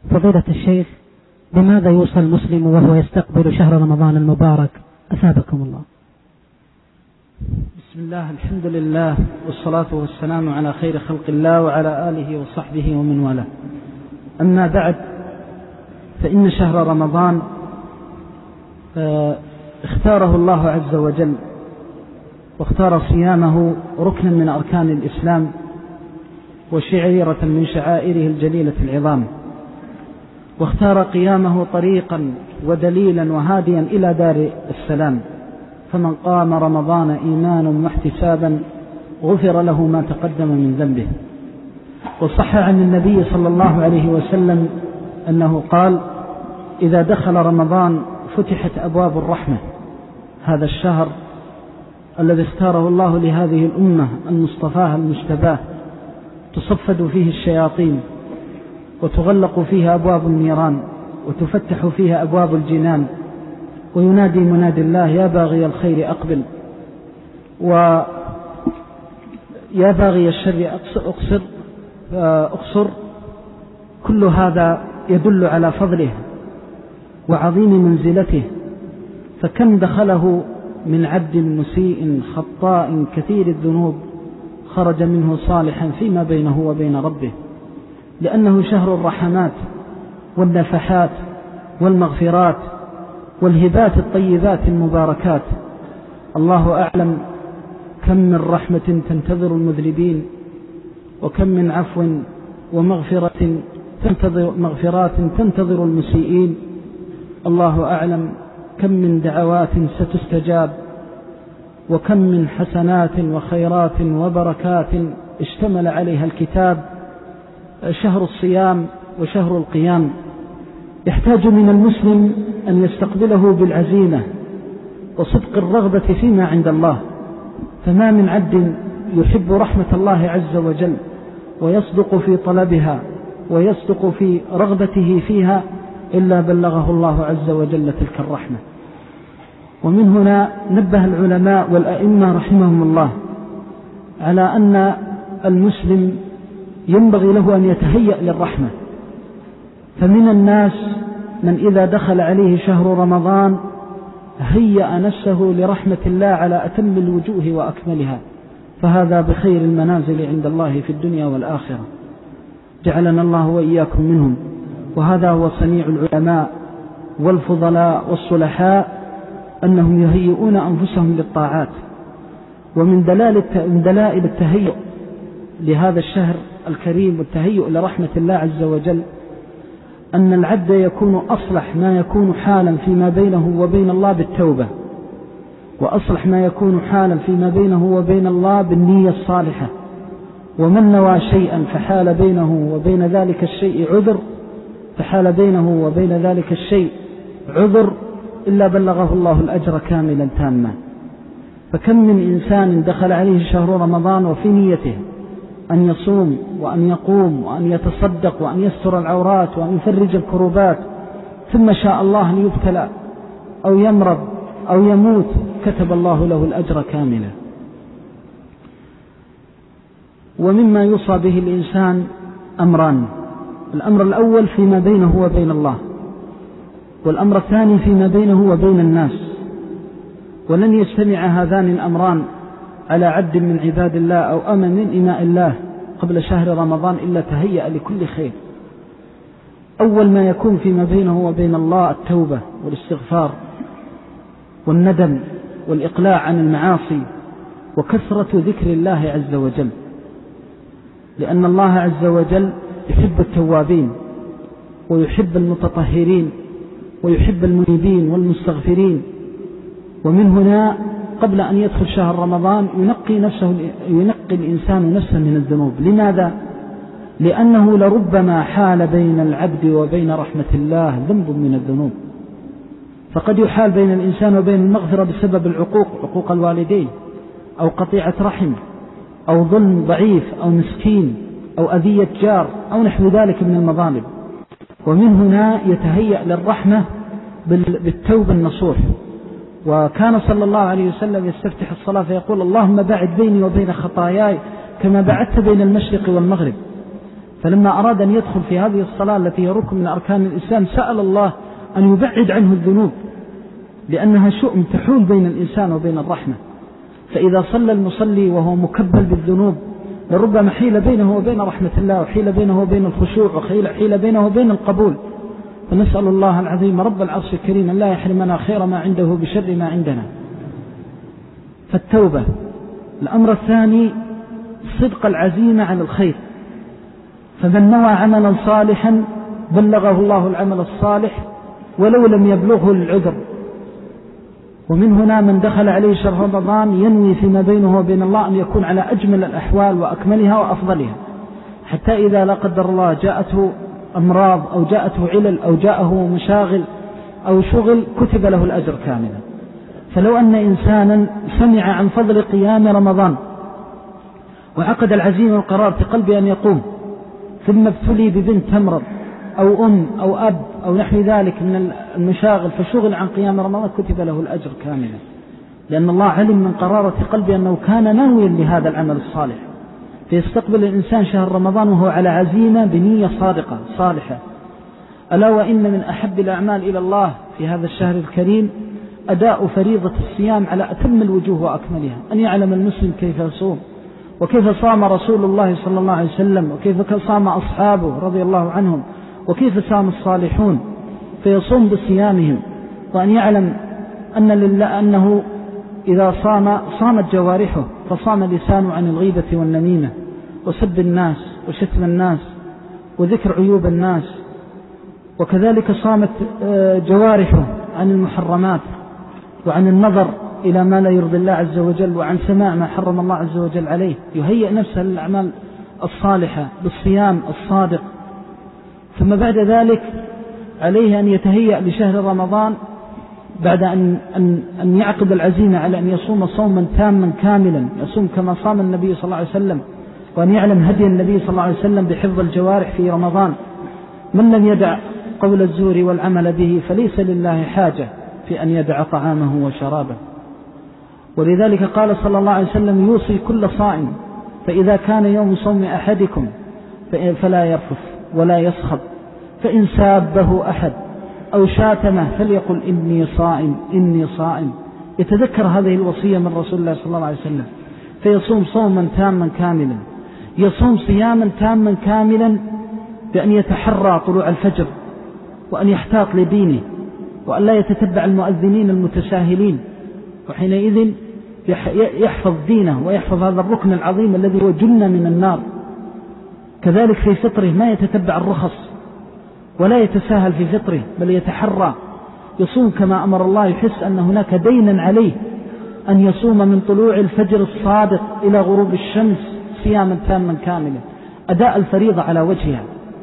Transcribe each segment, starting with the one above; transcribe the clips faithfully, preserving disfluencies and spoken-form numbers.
فضيلة الشيخ، بماذا يوصى المسلم وهو يستقبل شهر رمضان المبارك؟ أثابكم الله. بسم الله، الحمد لله، والصلاة والسلام على خير خلق الله وعلى آله وصحبه ومن والاه. أما بعد، فإن شهر رمضان اختاره الله عز وجل، واختار صيامه ركنا من أركان الإسلام وشعيرة من شعائره الجليلة العظام، واختار قيامه طريقا ودليلا وهاديا إلى دار السلام. فمن قام رمضان إيمانا واحتسابا غفر له ما تقدم من ذنبه. وصح عن النبي صلى الله عليه وسلم أنه قال: إذا دخل رمضان فتحت أبواب الرحمة. هذا الشهر الذي اختاره الله لهذه الأمة المصطفاة المجتباه تصفد فيه الشياطين، وتغلق فيها أبواب النيران، وتفتح فيها أبواب الجنان، وينادي منادي الله: يا باغي الخير أقبل، ويا باغي الشر أقصر أقصر. كل هذا يدل على فضله وعظيم منزلته. فكم دخله من عبد مسيء خطاء كثير الذنوب خرج منه صالحا فيما بينه وبين ربه، لأنه شهر الرحمات والنفحات والمغفرات والهبات الطيبات المباركات. الله أعلم كم من رحمة تنتظر المذنبين، وكم من عفو ومغفرة تنتظر مغفرات تنتظر المسيئين. الله أعلم كم من دعوات ستستجاب، وكم من حسنات وخيرات وبركات اشتمل عليها الكتاب. شهر الصيام وشهر القيام يحتاج من المسلم أن يستقبله بالعزيمة وصدق الرغبة فيما عند الله. فما من عبد يحب رحمة الله عز وجل ويصدق في طلبها ويصدق في رغبته فيها إلا بلغه الله عز وجل تلك الرحمة. ومن هنا نبه العلماء والأئمة رحمهم الله على أن المسلم ينبغي له أن يتهيأ للرحمة. فمن الناس من إذا دخل عليه شهر رمضان هيأ نفسه لرحمة الله على أتم الوجوه وأكملها، فهذا بخير المنازل عند الله في الدنيا والآخرة. جعلنا الله وإياكم منهم. وهذا هو صنيع العلماء والفضلاء والصلحاء، أنهم يهيئون أنفسهم للطاعات. ومن دلائل التهيؤ لهذا الشهر الكريم والتهيؤ لرحمة الله عز وجل أن العبد يكون أصلح ما يكون حالا فيما بينه وبين الله بالتوبة، وأصلح ما يكون حالا فيما بينه وبين الله بالنية الصالحة. ومن نوى شيئا فحال بينه وبين ذلك الشيء عذر فحال بينه وبين ذلك الشيء عذر إلا بلغه الله الأجر كاملا تاما. فكم من إنسان دخل عليه شهر رمضان وفي نيته أن يصوم وأن يقوم وأن يتصدق وأن يستر العورات وأن يفرج الكروبات، ثم شاء الله أن يبتلى أو يمرض أو يموت، كتب الله له الأجر كاملا. ومما يوصى به الإنسان أمران: الأمر الأول فيما بينه وبين الله، والأمر الثاني فيما بينه وبين الناس. ولن يجتمع هذان الأمران على عبد من عباد الله أو أمة من إماء الله قبل شهر رمضان إلا تهيأ لكل خير. أول ما يكون فيما بينه وبين الله التوبة والاستغفار والندم والإقلاع عن المعاصي وكثرة ذكر الله عز وجل، لأن الله عز وجل يحب التوابين ويحب المتطهرين ويحب المنيبين والمستغفرين. ومن هنا قبل أن يدخل شهر رمضان ينقي نفسه ينقي الإنسان نفسه من الذنوب. لماذا؟ لأنه لربما حال بين العبد وبين رحمة الله ذنب من الذنوب. فقد يحال بين الإنسان وبين المغفرة بسبب العقوق، عقوق الوالدين، أو قطيعة رحم، أو ظلم ضعيف أو مسكين، أو أذية جار، أو نحو ذلك من المظالم. ومن هنا يتهيأ للرحمة بالتوبة النصوح. وكان صلى الله عليه وسلم يستفتح الصلاة فيقول: اللهم باعد بيني وبين خطاياي كما بعدت بين المشرق والمغرب. فلما أراد أن يدخل في هذه الصلاة التي هي ركن من أركان الإسلام سأل الله أن يبعد عنه الذنوب، لأنها شؤم تحول بين الإنسان وبين الرحمة. فإذا صلى المصلي وهو مكبل بالذنوب لربما حيل بينه وبين رحمة الله، وحيل بينه وبين الخشوع، وحيل بينه وبين القبول. فنسأل الله العظيم رب العرش الكريم أن لا يحرمنا خير ما عنده بشر ما عندنا. فالتوبة. الأمر الثاني صدق العزيمة على الخير، فمن نوى عملا صالحا بلغه الله العمل الصالح ولو لم يبلغه العذر. ومن هنا من دخل عليه شهر رمضان ينوي فيما بينه وبين الله أن يكون على أجمل الأحوال وأكملها وأفضلها، حتى إذا لا قدر الله جاءته أمراض أو جاءته علل أو جاءه مشاغل أو شغل كتب له الأجر كاملا. فلو أن إنسانا سمع عن فضل قيام رمضان وعقد العزيمة والقرار في قلبه أن يقوم، ثم ابتلي ببنت تمرض أو أم أو أب أو نحو ذلك من المشاغل فشغل عن قيام رمضان كتب له الأجر كاملا، لأن الله علم من قرارة قلبه أنه كان ناويا لهذا العمل الصالح. فيستقبل الإنسان شهر رمضان وهو على عزيمة بنية صادقة صالحة. ألا وإن من أحب الأعمال إلى الله في هذا الشهر الكريم أداء فريضة الصيام على أتم الوجوه وأكملها، أن يعلم المسلم كيف يصوم وكيف صام رسول الله صلى الله عليه وسلم وكيف صام أصحابه رضي الله عنهم وكيف صام الصالحون، فيصوم بصيامهم. وأن يعلم أن لله أنه إذا صام صامت جوارحه، فصام لسانه عن الغيبة والنميمة وسب الناس وشتم الناس وذكر عيوب الناس، وكذلك صامت جوارحه عن المحرمات وعن النظر إلى ما لا يرضي الله عز وجل وعن سماع ما حرم الله عز وجل عليه. يهيئ نفسه للأعمال الصالحة بالصيام الصادق. ثم بعد ذلك عليه أن يتهيأ لشهر رمضان بعد أن, أن, أن يعقد العزيمة على أن يصوم صوما تاما كاملا، يصوم كما صام النبي صلى الله عليه وسلم، وأن يعلم هدي النبي صلى الله عليه وسلم بحفظ الجوارح في رمضان. من لم يدع قول الزور والعمل به فليس لله حاجة في أن يدع طعامه وشرابه. ولذلك قال صلى الله عليه وسلم يوصي كل صائم فإذا كان يوم صوم أحدكم فلا يرفث ولا يسخط، فإن سابه أحد أو شاتمه فليقل إني صائم إني صائم. يتذكر هذه الوصية من رسول الله صلى الله عليه وسلم، فيصوم صوما تاما كاملا. يصوم صياما تاما كاملا بأن يتحرى طلوع الفجر، وأن يحتاط لدينه، وأن لا يتتبع المؤذنين المتساهلين، وحينئذ يحفظ دينه ويحفظ هذا الركن العظيم الذي هو جنة من النار. كذلك في فطره ما يتتبع الرخص ولا يتساهل في فطره، بل يتحرى يصوم كما أمر الله، يحس أن هناك دينا عليه أن يصوم من طلوع الفجر الصادق إلى غروب الشمس صياما تاما كاملا، أداء الفريضة على وجهها.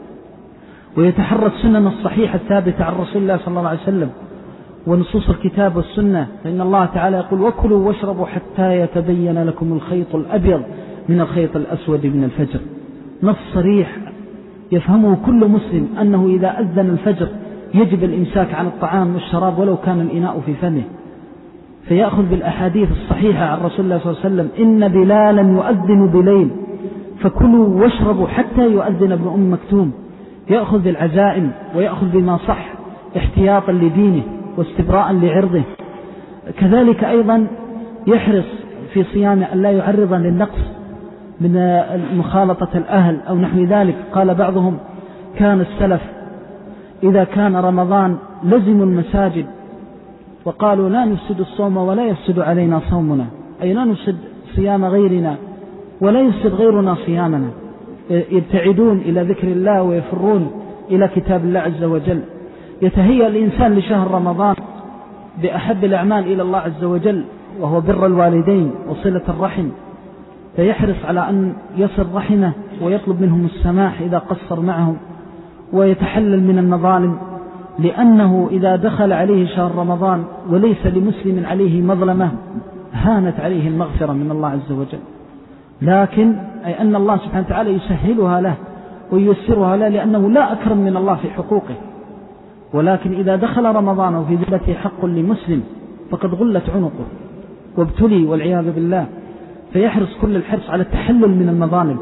ويتحرى السنن الصحيحة الثابتة عن رسول الله صلى الله عليه وسلم ونصوص الكتاب والسنة، فإن الله تعالى يقول وكلوا واشربوا حتى يتبين لكم الخيط الأبيض من الخيط الأسود من الفجر. نص صريح يفهمه كل مسلم أنه إذا أذن الفجر يجب الإمساك عن الطعام والشراب ولو كان الإناء في فمه. فيأخذ بالأحاديث الصحيحة عن رسول الله صلى الله عليه وسلم إن بلالا يؤذن بليل فكلوا واشربوا حتى يؤذن ابن أم مكتوم. يأخذ بالعزائم ويأخذ بما صح احتياطا لدينه واستبراء لعرضه. كذلك أيضا يحرص في صيامه أن لا يعرض للنقص من مخالطة الأهل أو نحو ذلك. قال بعضهم كان السلف إذا كان رمضان لزموا المساجد وقالوا لا نفسد الصوم ولا يفسد علينا صومنا، أي لا نفسد صيام غيرنا ولا يفسد غيرنا صيامنا. يبتعدون إلى ذكر الله ويفرون إلى كتاب الله عز وجل. يتهيأ الإنسان لشهر رمضان بأحب الأعمال إلى الله عز وجل وهو بر الوالدين وصلة الرحم، فيحرص على أن يصل رحمه ويطلب منهم السماح إذا قصر معهم، ويتحلل من المظالم، لأنه إذا دخل عليه شهر رمضان وليس لمسلم عليه مظلمة هانت عليه المغفرة من الله عز وجل. لكن أي أن الله سبحانه وتعالى يسهلها له وييسرها له لأنه لا أكرم من الله في حقوقه. ولكن إذا دخل رمضان وفي ذمته حق لمسلم فقد غلت عنقه وابتلي والعياذ بالله. فيحرص كل الحرص على التحلل من المظالم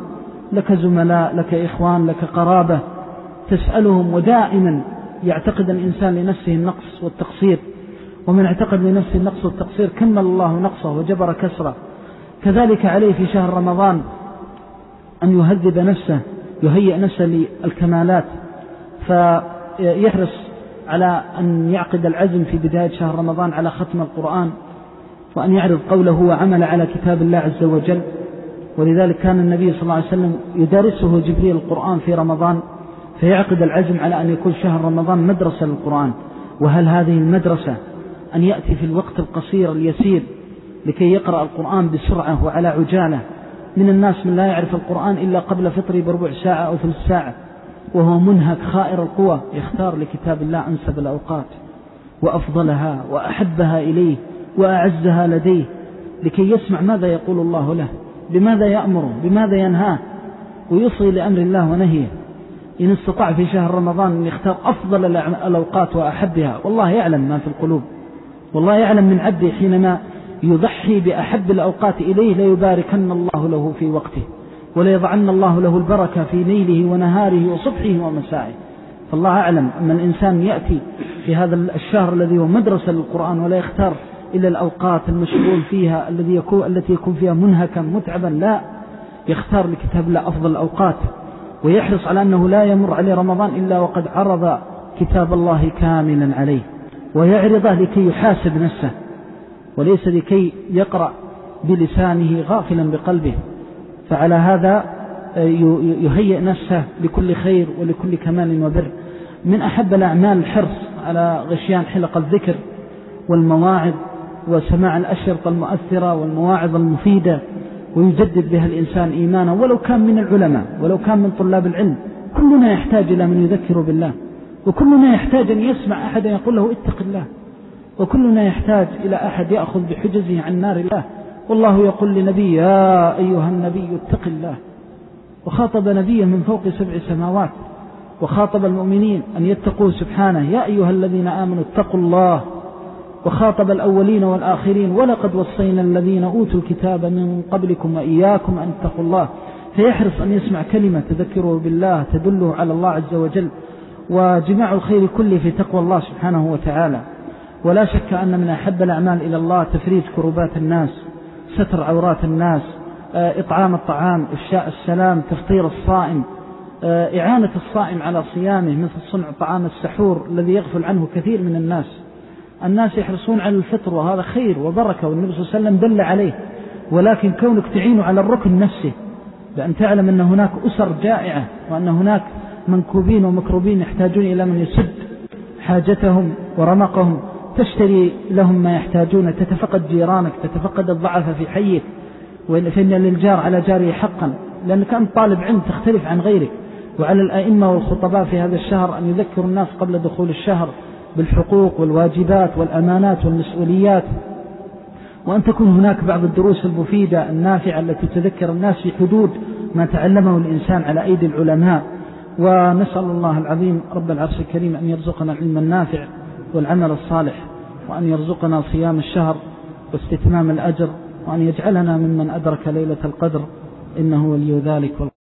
لك زملاء، لك إخوان، لك قرابة تسألهم، ودائما يعتقد الإنسان لنفسه النقص والتقصير، ومن اعتقد لنفسه النقص والتقصير كمل الله نقصه وجبر كسره. كذلك عليه في شهر رمضان أن يهذب نفسه، يهيئ نفسه للكمالات، فيحرص على أن يعقد العزم في بداية شهر رمضان على ختم القرآن، وأن يعرض قوله وعمل على كتاب الله عز وجل. ولذلك كان النبي صلى الله عليه وسلم يدرسه جبريل القرآن في رمضان، فيعقد العزم على أن يكون شهر رمضان مدرسة للقرآن. وهل هذه المدرسة أن يأتي في الوقت القصير اليسير لكي يقرأ القرآن بسرعة وعلى عجالة؟ من الناس من لا يعرف القرآن إلا قبل فطره بربع ساعة أو ثلث ساعة، وهو منهك خائر القوى، يختار لكتاب الله أنسب الأوقات وأفضلها وأحبها إليه وأعزها لديه، لكي يسمع ماذا يقول الله له، بماذا يأمره، بماذا ينهاه، ويصغي لأمر الله ونهيه. إن استطاع في شهر رمضان أن يختار أفضل الأوقات وأحبها، والله يعلم ما في القلوب، والله يعلم من عبده حينما يضحي بأحب الأوقات إليه ليباركن الله له في وقته، وليضعن الله له البركة في ليله ونهاره وصبحه ومسائه. فالله أعلم أن الإنسان يأتي في هذا الشهر الذي هو مدرسة للقرآن ولا يختار إلا الأوقات المشغول فيها الذي يكون التي يكون فيها منهكا متعبا، لا، يختار لكتاب الله أفضل الأوقات، ويحرص على أنه لا يمر عليه رمضان إلا وقد عرض كتاب الله كاملا عليه، ويعرضه لكي يحاسب نفسه وليس لكي يقرأ بلسانه غافلا بقلبه. فعلى هذا يهيئ نفسه لكل خير ولكل كمال وبر. من أحب الأعمال الحرص على غشيان حلق الذكر والمواعظ وسماع الأشرطة المؤثرة والمواعظ المفيدة، ويجدد بها الإنسان إيمانه، ولو كان من العلماء ولو كان من طلاب العلم. كلنا يحتاج إلى من يذكر بالله، وكلنا يحتاج أن يسمع أحد يقول له اتق الله، وكلنا يحتاج إلى أحد يأخذ بحجزه عن نار الله. والله يقول لنبي يا أيها النبي اتق الله، وخاطب نبيه من فوق سبع سماوات، وخاطب المؤمنين أن يتقوا سبحانه يا أيها الذين آمنوا اتقوا الله، وخاطب الأولين والآخرين ولقد وصينا الذين أوتوا الكتاب من قبلكم وإياكم أن اتقوا الله. فيحرص أن يسمع كلمة تذكره بالله تدله على الله عز وجل، وجماع الخير كله في تقوى الله سبحانه وتعالى. ولا شك أن من أحب الأعمال إلى الله تفريج كربات الناس، ستر عورات الناس، إطعام الطعام، إفشاء السلام، تفطير الصائم، إعانة الصائم على صيامه، مثل صنع طعام السحور الذي يغفل عنه كثير من الناس. الناس يحرصون على الفطر وهذا خير وبركة، والنبي صلى الله عليه وسلم دل عليه، ولكن كونك تعين على الركن نفسه، بأن تعلم أن هناك أسر جائعة، وأن هناك منكوبين ومكروبين يحتاجون إلى من يسد حاجتهم ورمقهم، تشتري لهم ما يحتاجون، تتفقد جيرانك، تتفقد الضعف في حيك، فإن للجار على جاره حقا، لأنك أنت طالب علم تختلف عن غيرك. وعلى الأئمة والخطباء في هذا الشهر أن يذكروا الناس قبل دخول الشهر بالحقوق والواجبات والأمانات والمسؤوليات، وأن تكون هناك بعض الدروس المفيدة النافعة التي تذكر الناس في حدود ما تعلمه الإنسان على أيدي العلماء. ونسأل الله العظيم رب العرش الكريم أن يرزقنا العلم النافع والعمل الصالح، وأن يرزقنا صيام الشهر واستتمام الأجر، وأن يجعلنا ممن أدرك ليلة القدر، إنه ولي ذلك.